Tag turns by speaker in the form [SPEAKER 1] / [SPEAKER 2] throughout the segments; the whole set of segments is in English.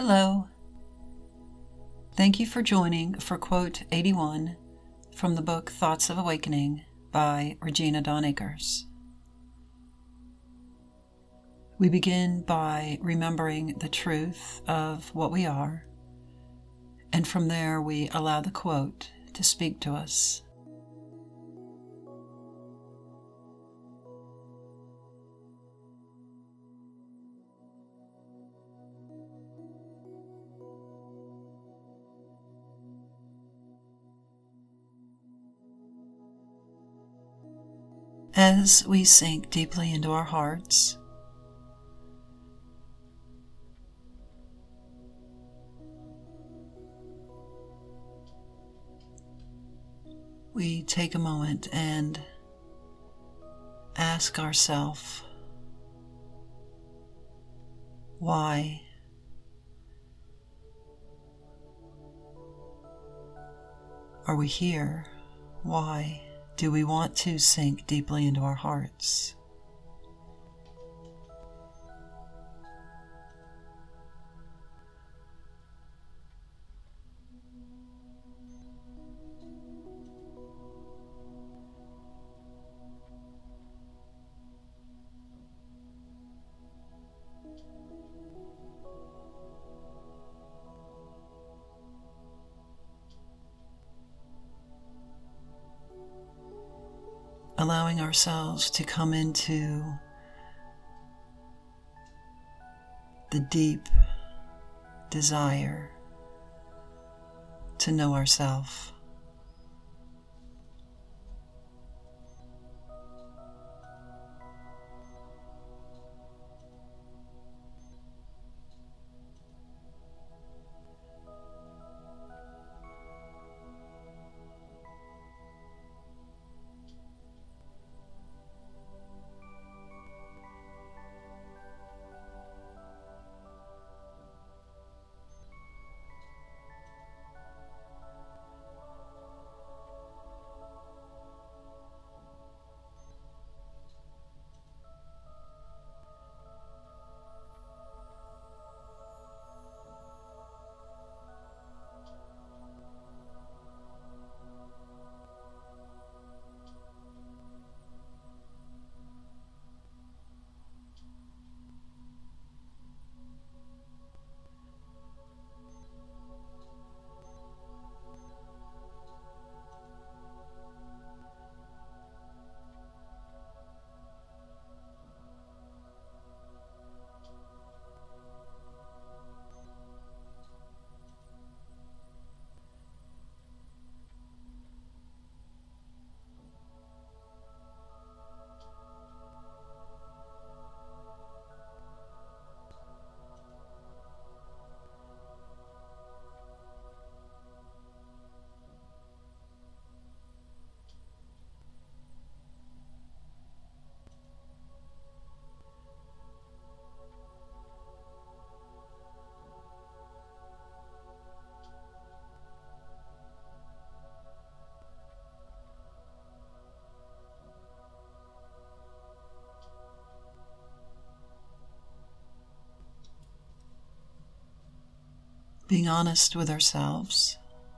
[SPEAKER 1] Hello. Thank you for joining for Quote 81 from the book Thoughts of Awakening by Regina Dawn Akers. We begin by remembering the truth of what we are, and from there we allow the quote to speak to us. As we sink deeply into our hearts, we take a moment and ask ourselves, why? Are we here? Why do we want to sink deeply into our hearts? Allowing ourselves to come into the deep desire to know ourselves. Being honest with ourselves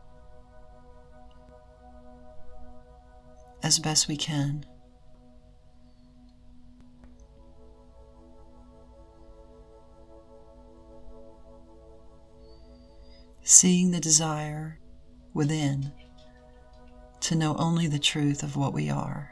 [SPEAKER 1] as best we can. Seeing the desire within to know only the truth of what we are.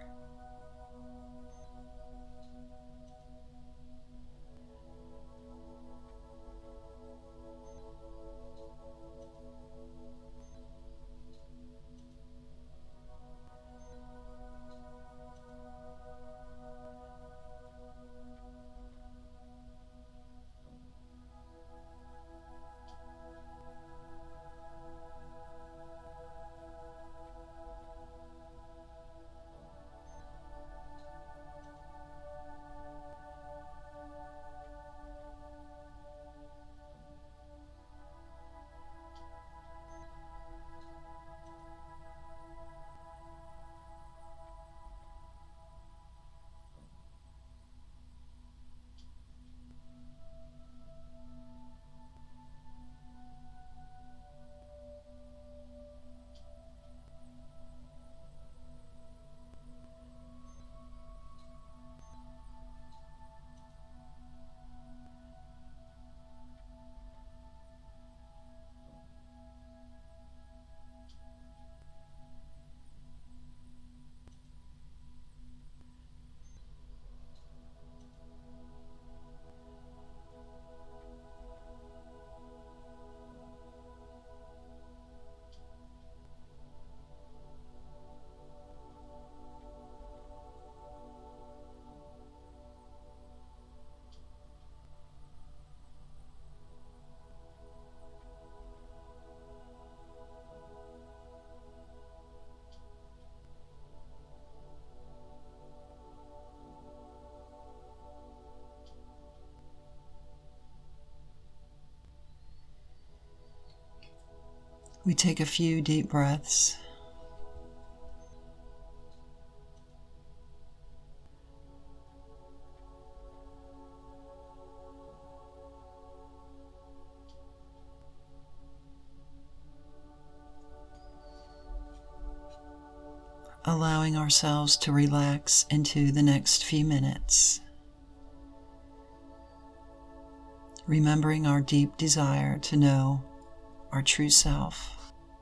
[SPEAKER 1] We take a few deep breaths. Allowing ourselves to relax into the next few minutes, remembering our deep desire to know our true self.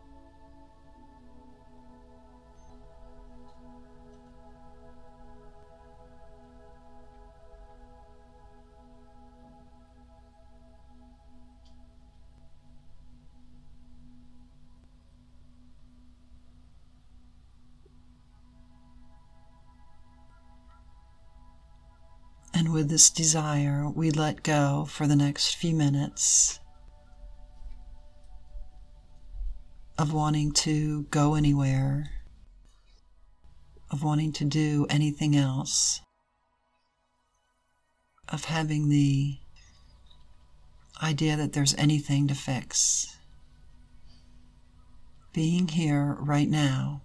[SPEAKER 1] And with this desire, we let go for the next few minutes of wanting to go anywhere, of wanting to do anything else, of having the idea that there's anything to fix. Being here right now,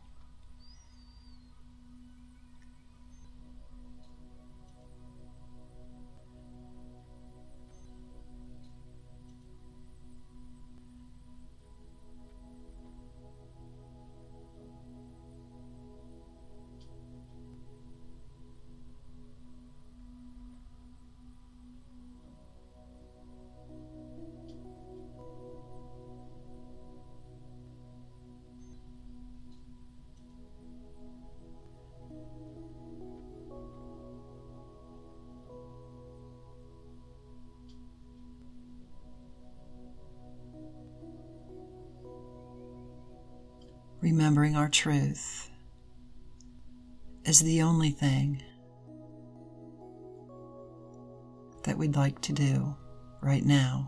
[SPEAKER 1] remembering our truth is the only thing that we'd like to do right now.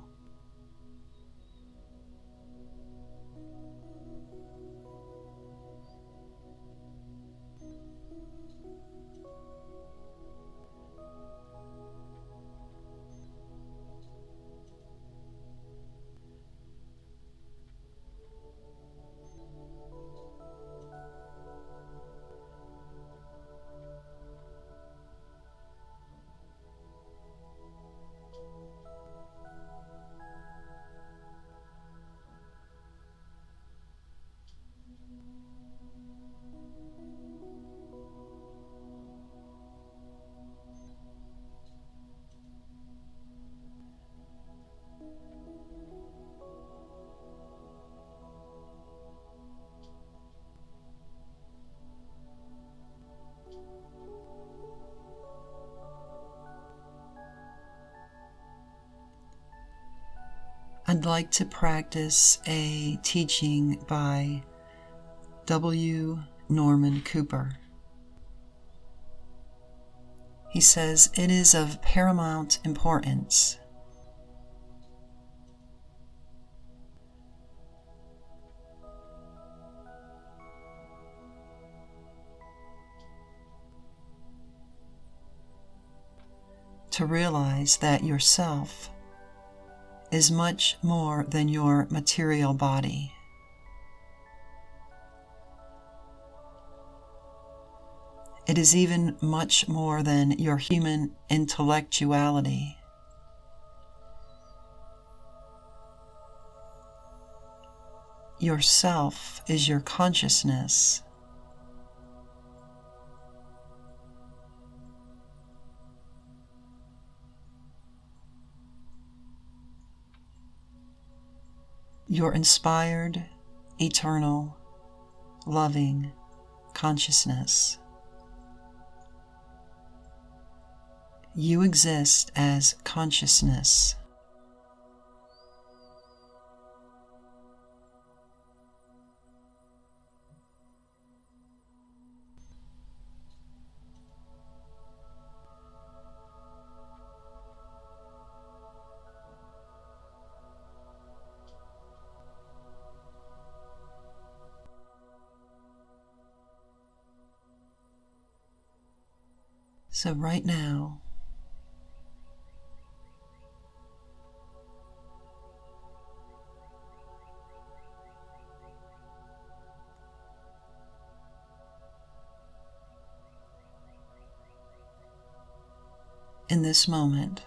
[SPEAKER 1] I'd like to practice a teaching by W. Norman Cooper. He says, "It is of paramount importance to realize that yourself is much more than your material body. It is even much more than your human intellectuality. Yourself is your consciousness. Your inspired, eternal, loving consciousness. You exist as consciousness. So right now, in this moment.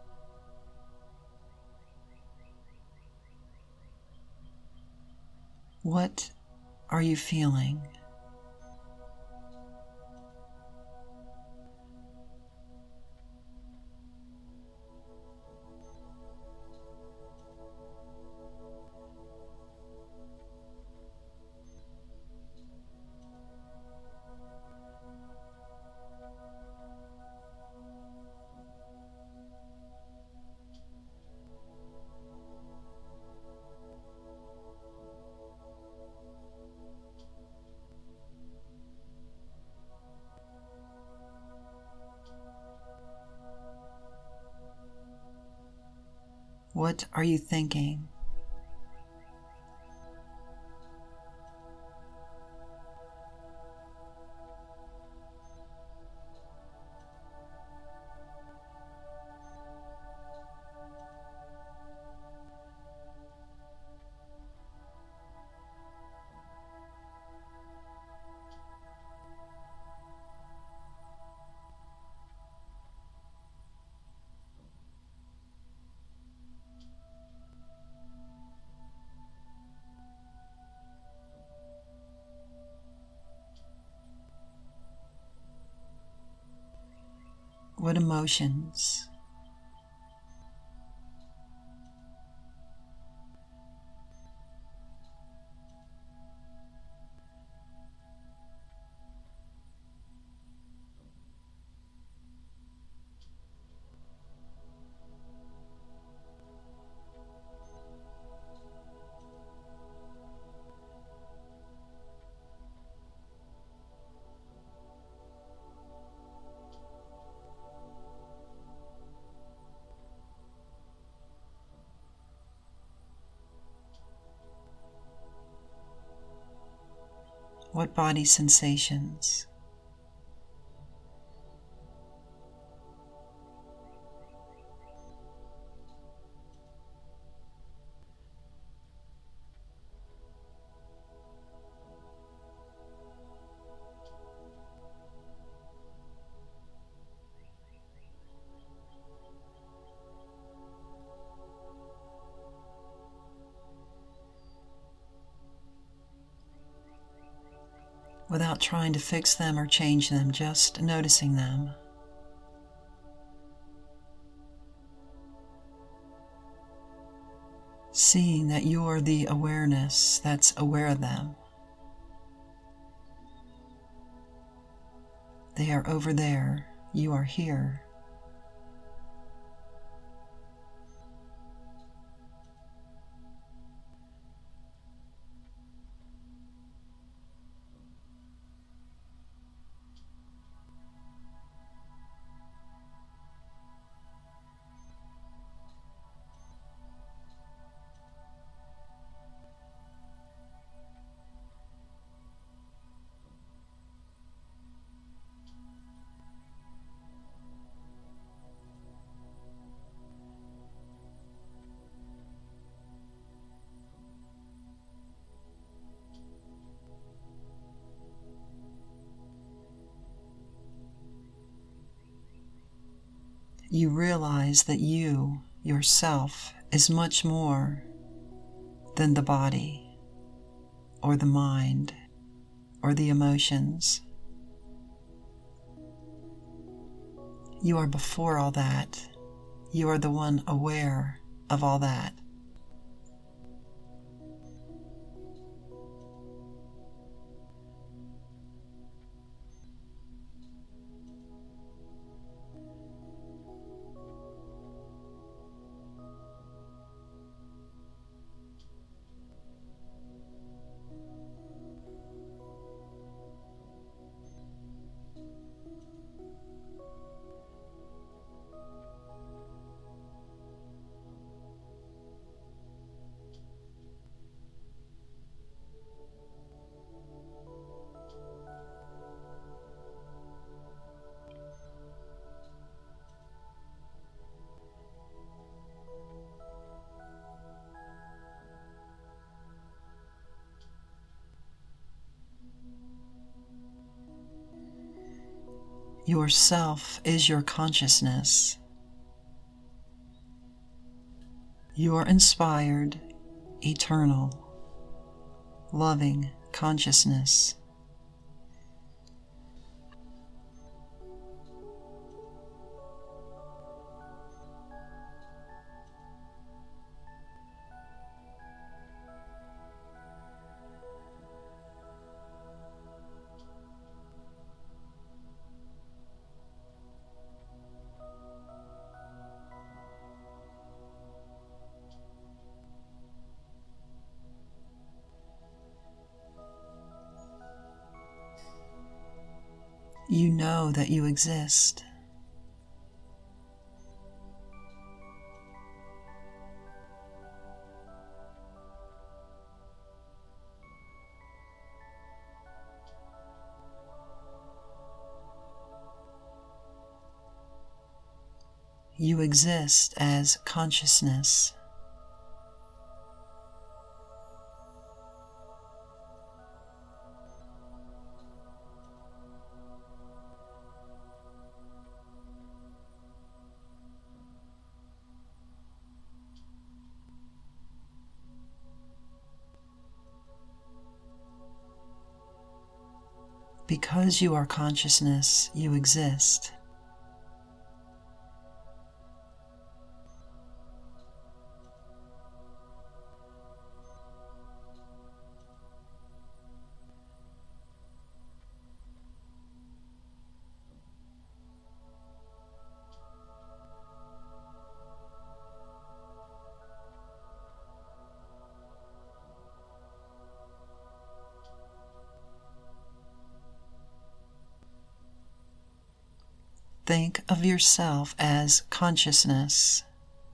[SPEAKER 1] What are you feeling? What are you thinking? What emotions? What body sensations? Without trying to fix them or change them, just noticing them. Seeing that you're the awareness that's aware of them. They are over there. You are here. You realize that you, yourself, is much more than the body, or the mind, or the emotions. You are before all that. You are the one aware of all that. Yourself is your consciousness. Your inspired, eternal, loving consciousness. You know that you exist. You exist as consciousness. Because you are consciousness, you exist. Think of yourself as consciousness.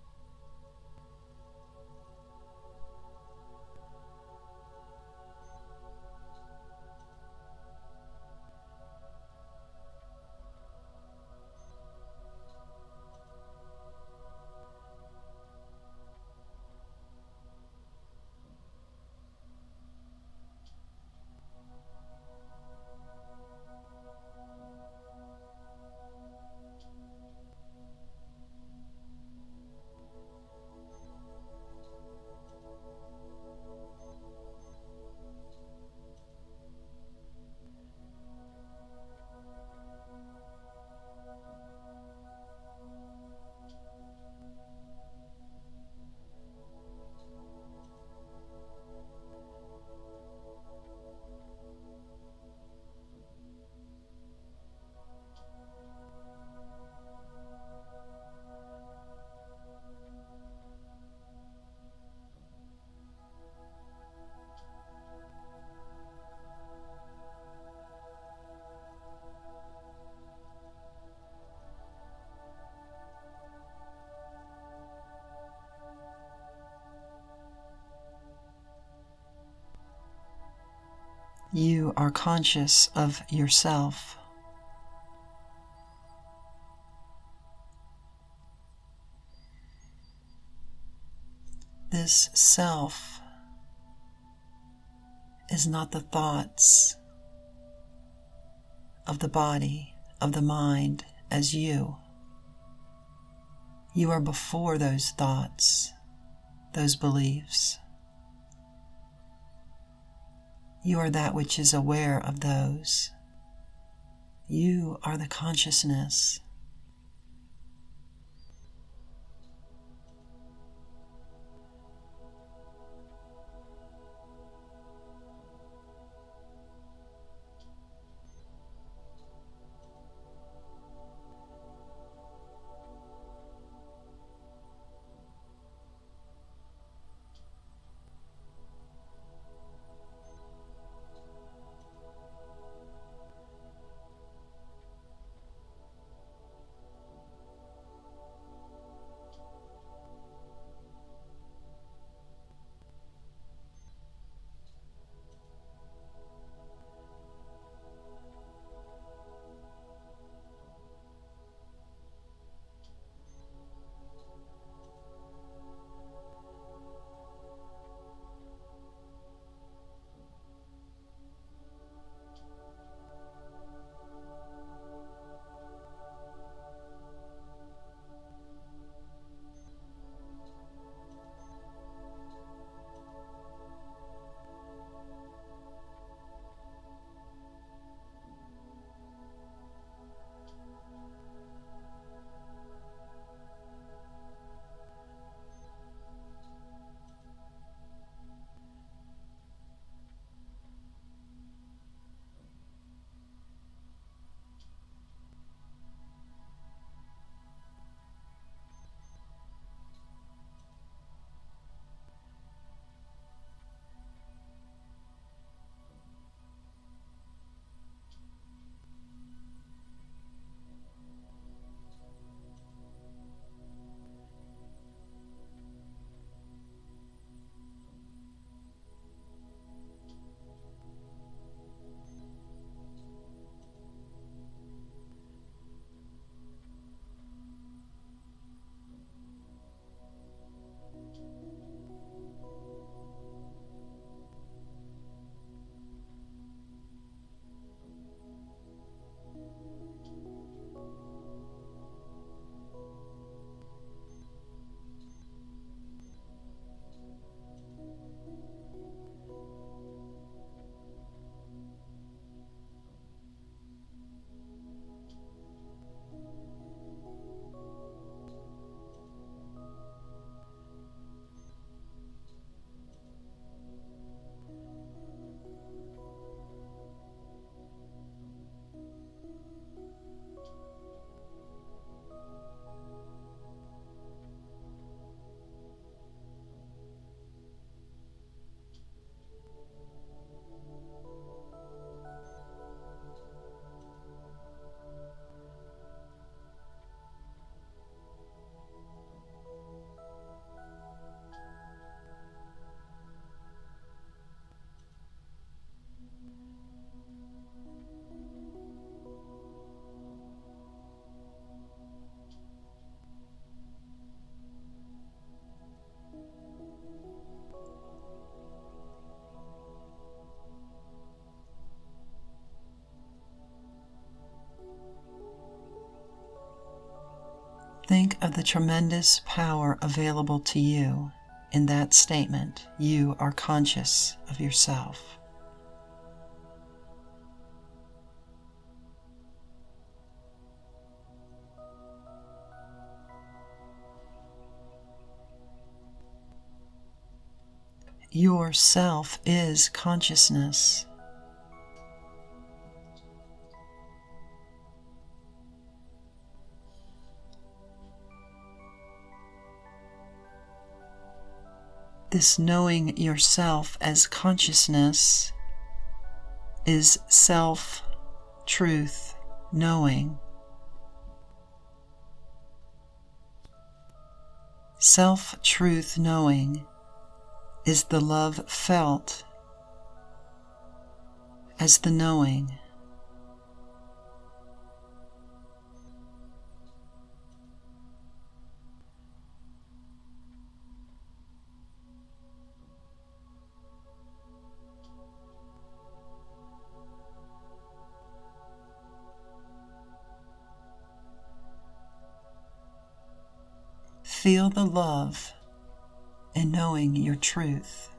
[SPEAKER 1] You are conscious of yourself. This self is not the thoughts of the body, of the mind as you. You are before those thoughts, those beliefs. You are that which is aware of those. You are the consciousness. Think of the tremendous power available to you in that statement. You are conscious of yourself. Yourself is consciousness. This knowing yourself as consciousness is self-truth knowing. Self-truth knowing is the love felt as the knowing. Feel the love in knowing your truth.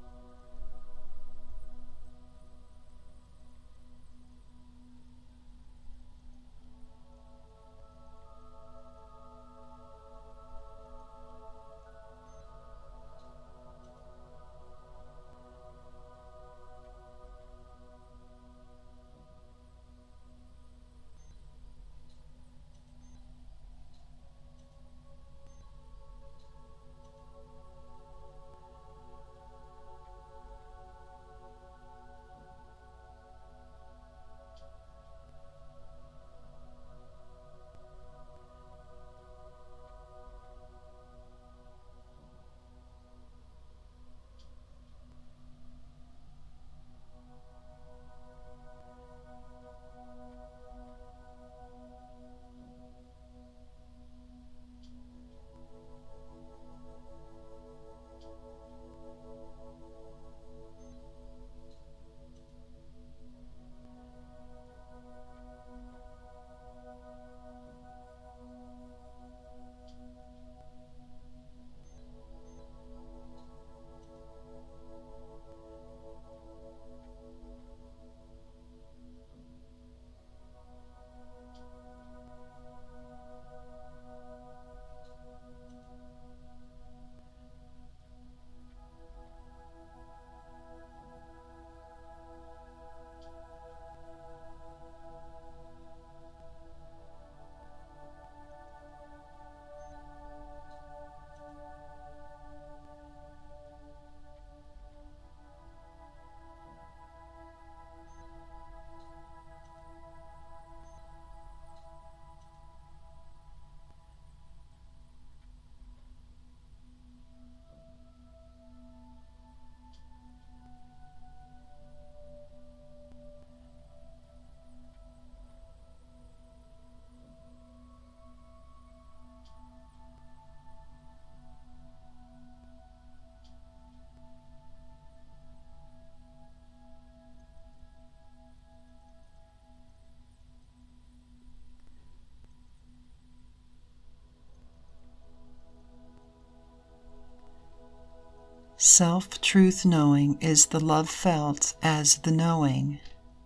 [SPEAKER 1] Self-truth knowing is the love felt as the knowing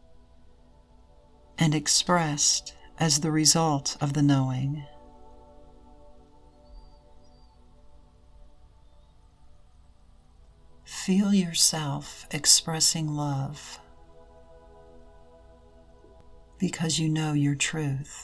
[SPEAKER 1] and expressed as the result of the knowing. Feel yourself expressing love because you know your truth.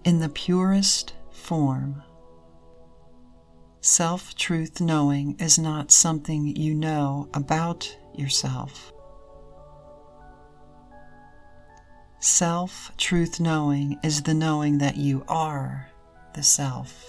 [SPEAKER 1] in the purest form. Self-truth knowing is not something you know about yourself. Self-truth knowing is the knowing that you are the self.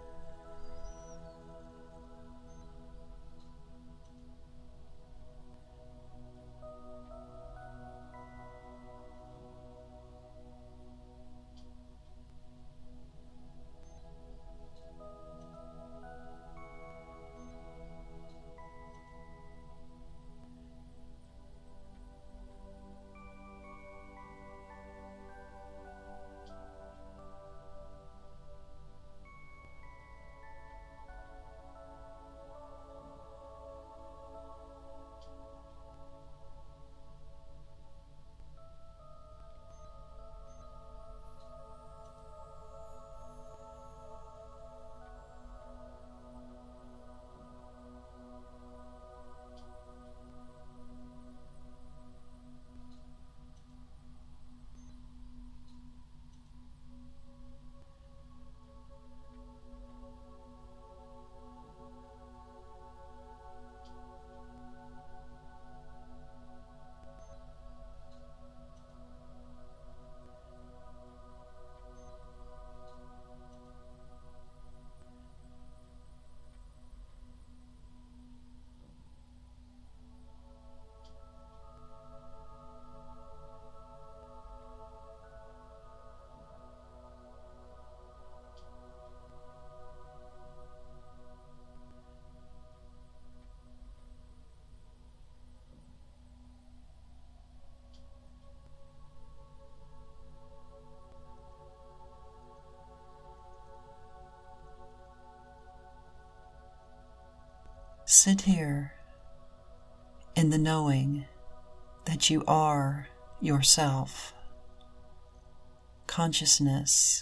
[SPEAKER 1] Sit here in the knowing that you are yourself, consciousness,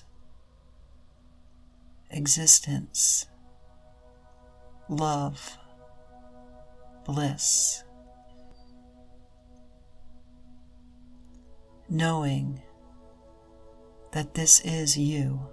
[SPEAKER 1] existence, love, bliss. Knowing that this is you.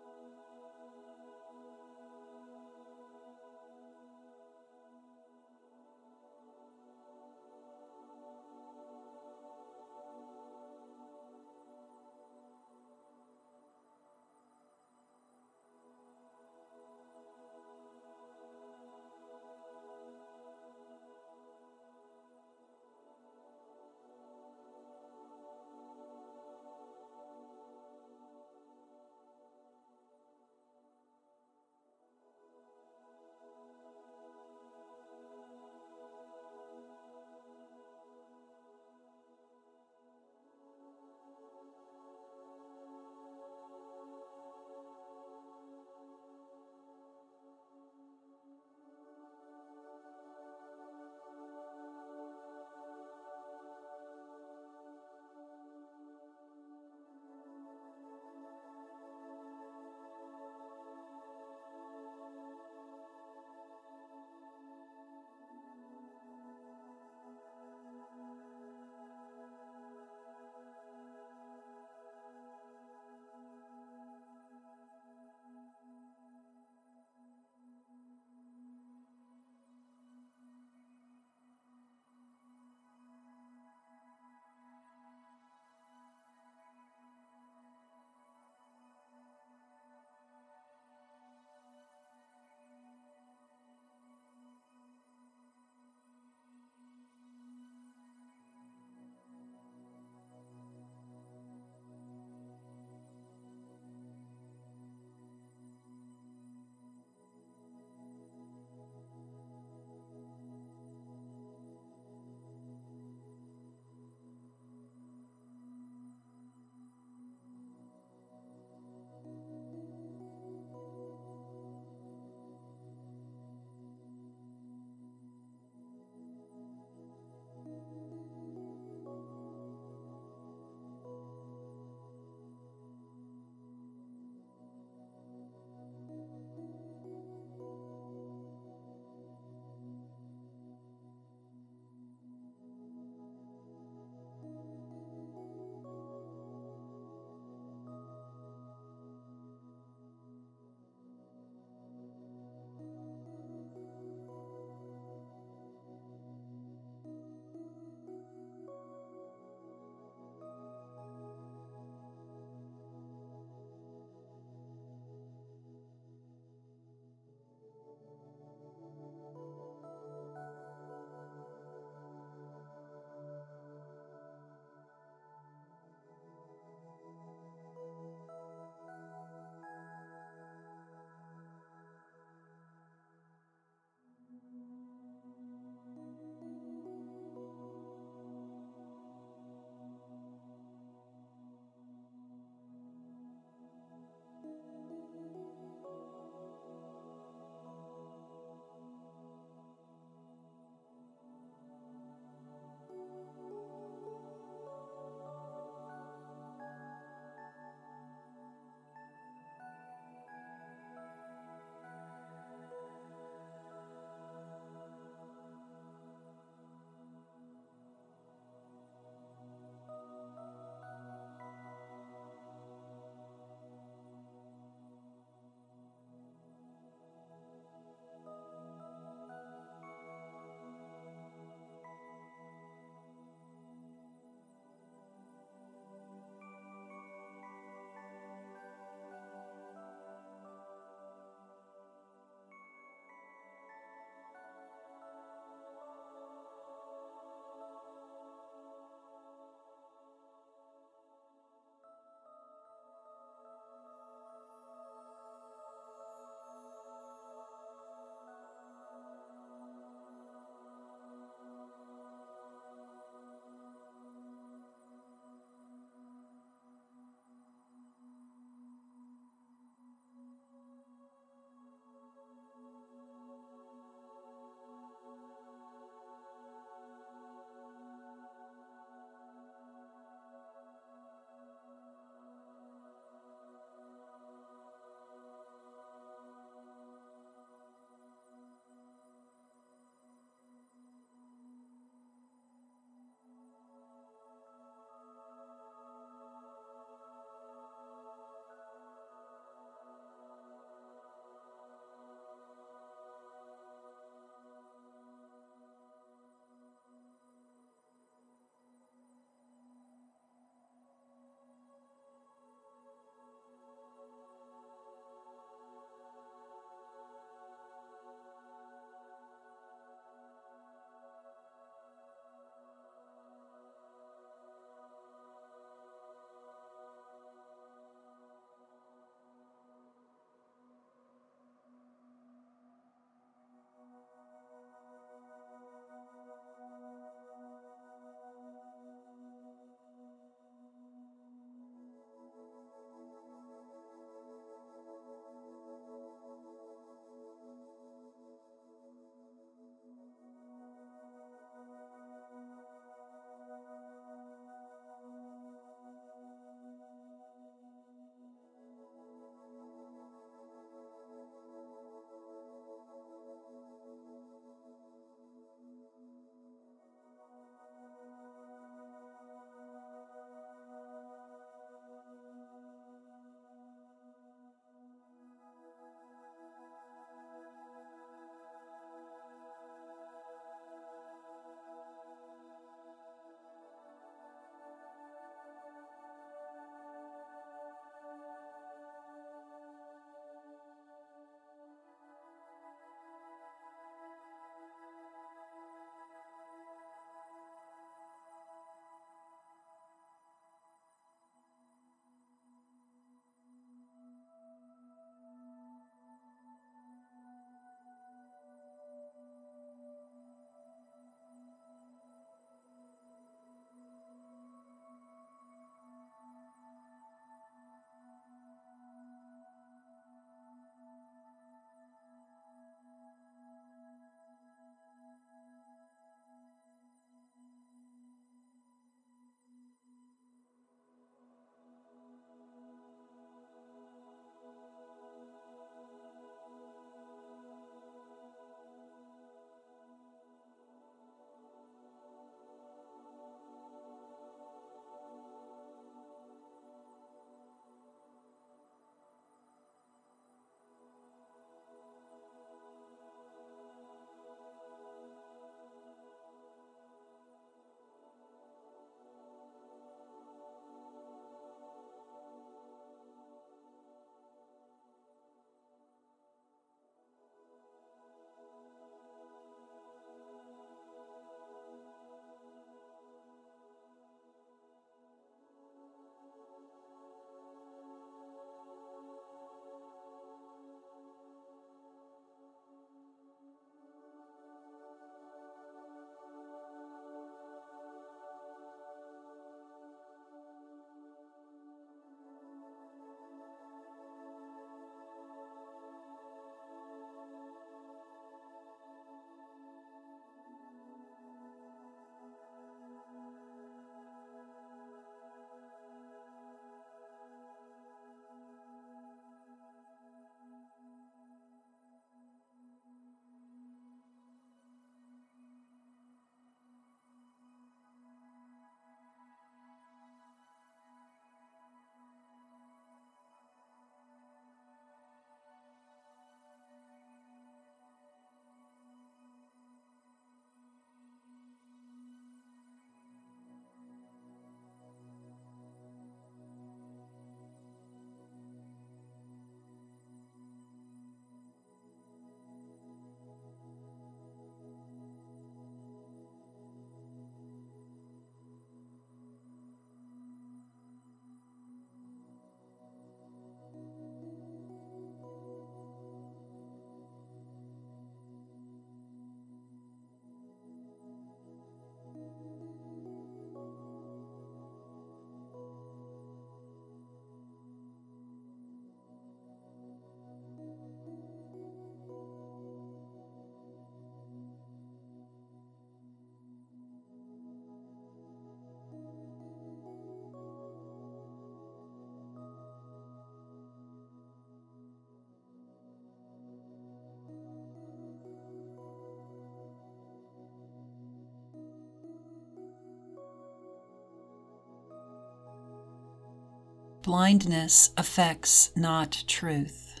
[SPEAKER 1] Blindness affects not truth.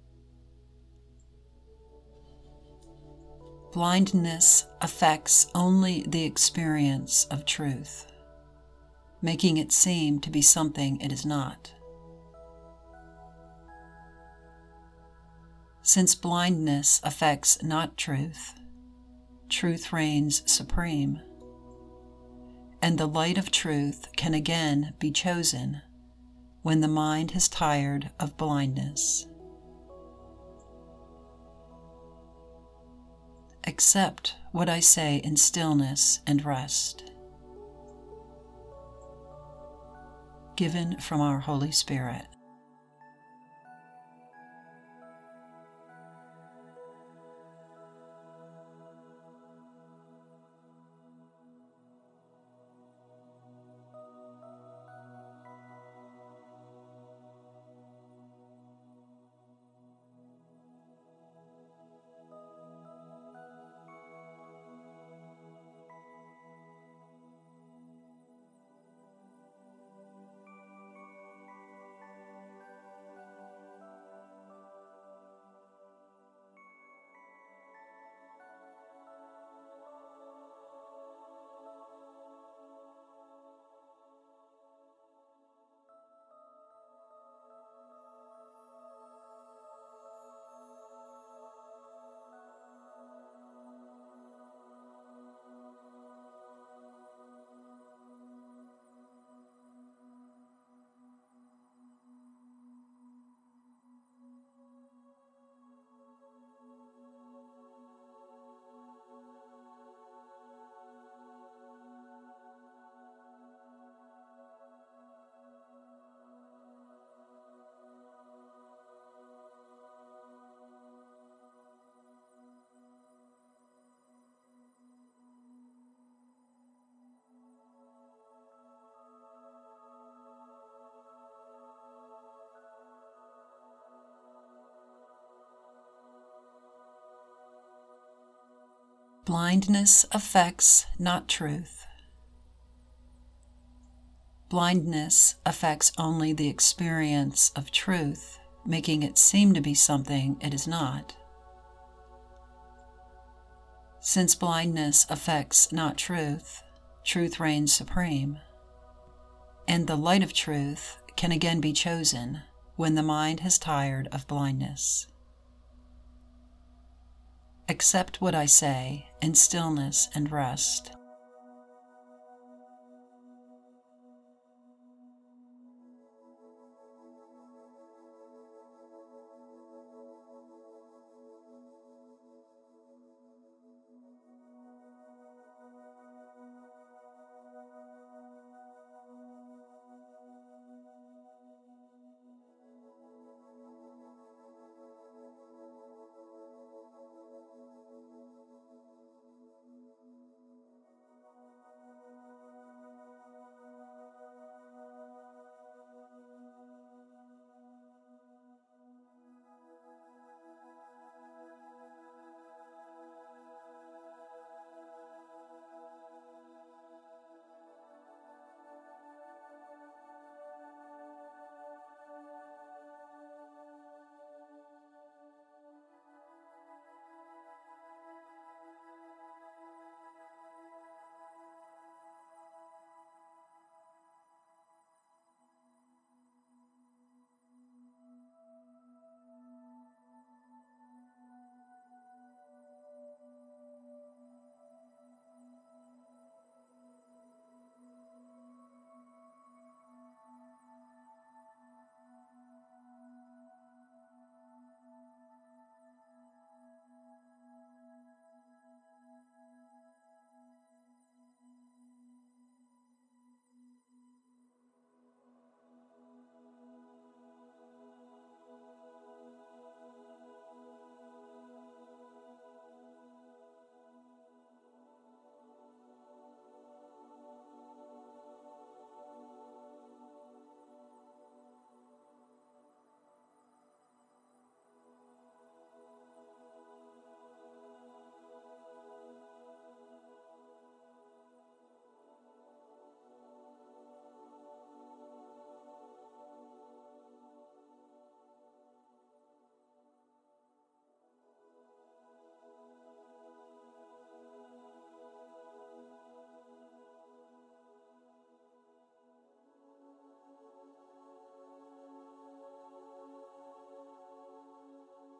[SPEAKER 1] Blindness affects only the experience of truth, making it seem to be something it is not. Since blindness affects not truth, truth reigns supreme, and the light of truth can again be chosen when the mind has tired of blindness. Accept what I say in stillness and rest. Given from our Holy Spirit. Blindness affects not truth. Blindness affects only the experience of truth, making it seem to be something it is not. Since blindness affects not truth, truth reigns supreme, and the light of truth can again be chosen when the mind has tired of blindness. Accept what I say in stillness and rest.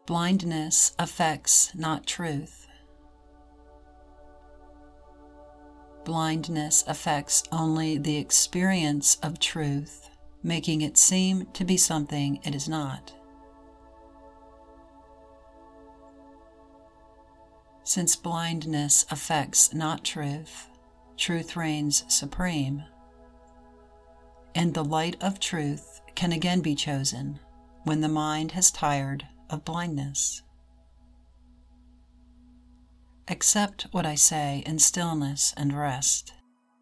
[SPEAKER 1] Blindness affects not truth. Blindness affects only the experience of truth, making it seem to be something it is not. Since blindness affects not truth, truth reigns supreme, and the light of truth can again be chosen when the mind has tired of blindness. Accept what I say in stillness and rest.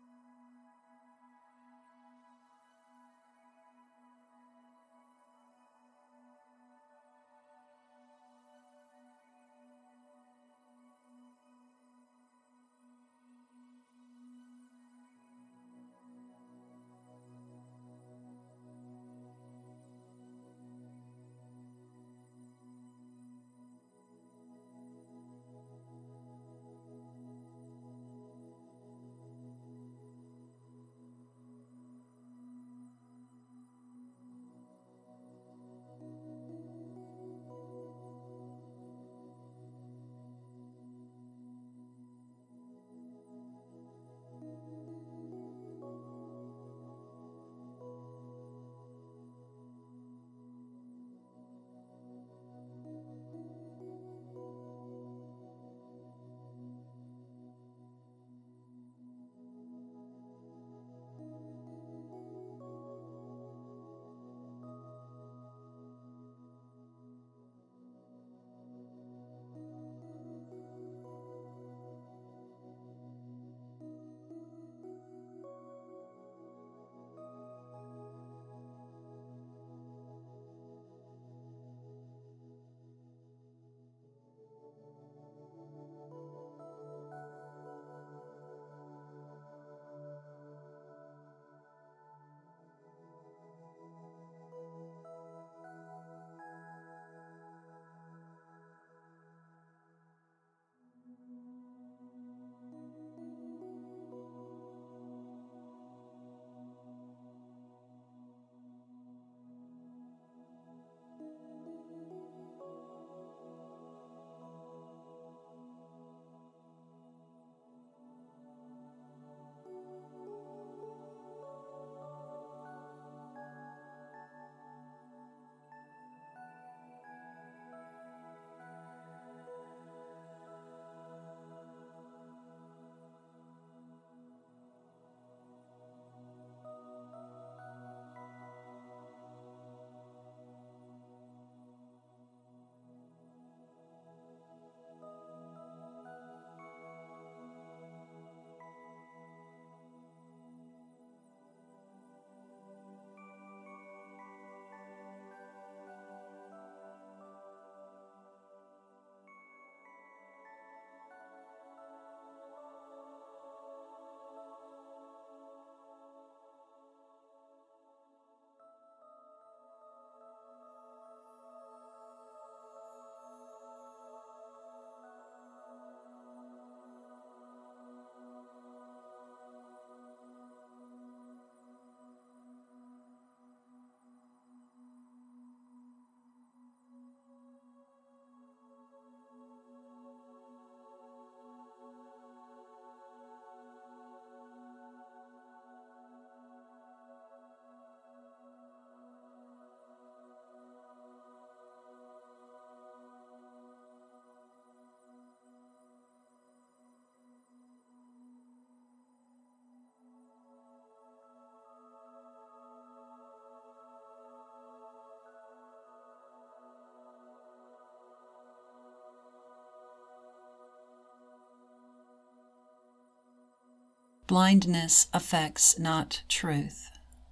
[SPEAKER 1] Blindness affects not truth.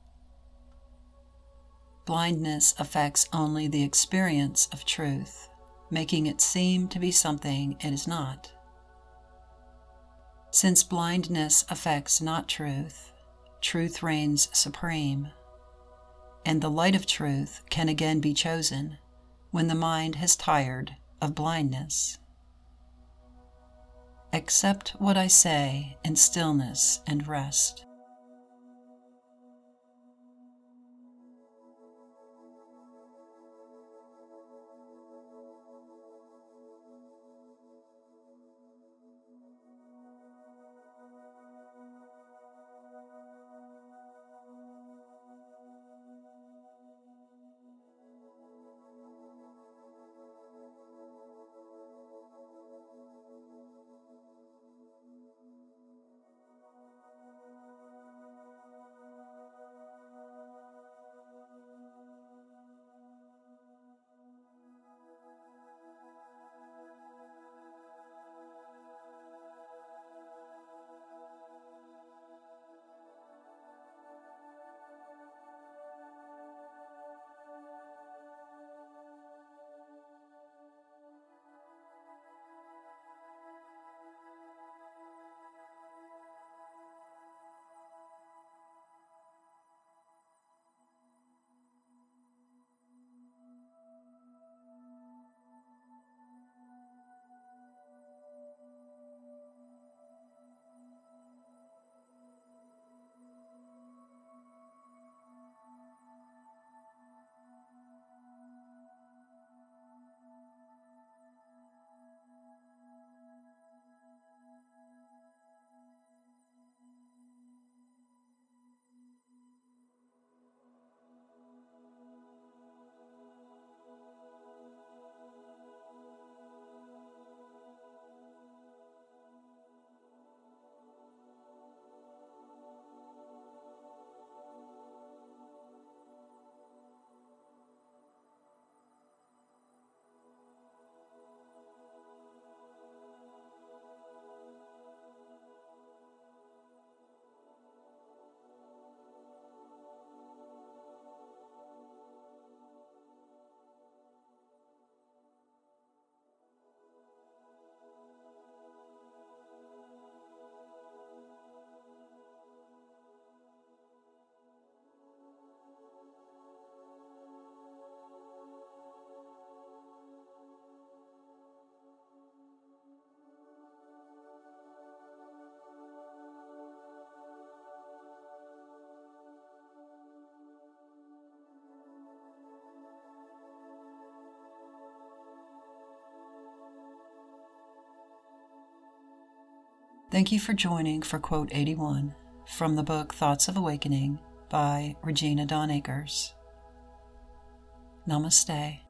[SPEAKER 1] Blindness affects only the experience of truth, making it seem to be something it is not. Since blindness affects not truth, truth reigns supreme, and the light of truth can again be chosen when the mind has tired of blindness. Accept what I say in stillness and rest. Thank you for joining for Quote 81 from the book Thoughts of Awakening by Regina Dawn Akers. Namaste.